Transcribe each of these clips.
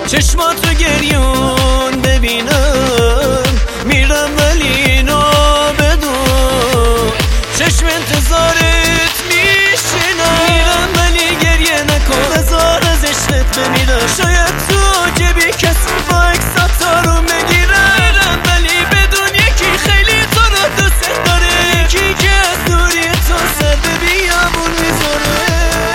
چشماتو گریون ببینم میرم ولی بدون چشم انتظارت میشینم میرم ولی گریه نکن بذار از عشقت بمیرم شاید تو جبی کسی با اکساتا رو بگیرم میرم ولی بدون یکی خیلی تو رو دوست داره یکی که از دوری تو سر به بیابون میذاره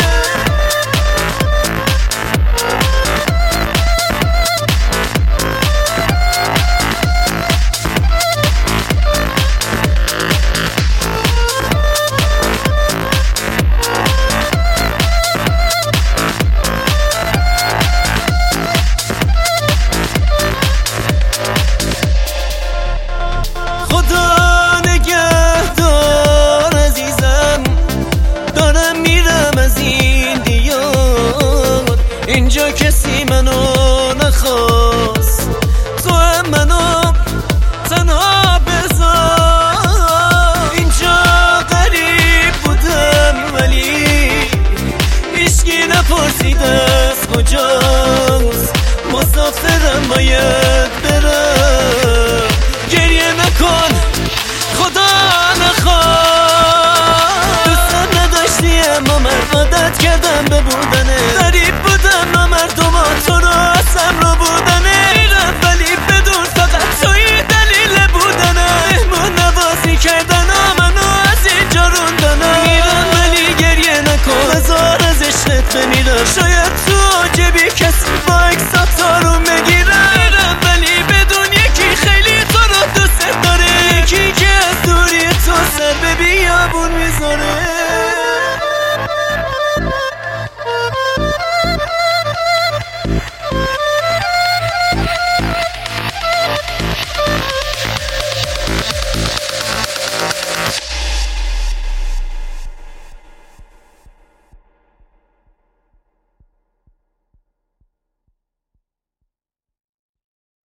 اینجا کسی منو نخواست تو هم منو تنها بذار اینجا غریب بودم ولی هیچکی نپرسید از کجاست مسافرم باید برم گریه نکن خدا نخواد دوست نداشتی اما من عادت کردم به بودنه غریب بودم مردم تو رو اصلا رو بودنه میرم ولی بدون فقط توی دلیل بودنه مهمون نوازی کردن منو از اینجا روندنه میرم ولی گریه نکن بذار از عشقت بمیرم شاید تو جبی کسی با اکساتا رو بگیرم میرم ولی بدون یکی خیلی تو رو دوست داره یکی که از دوری تو سر به بیابون میذاره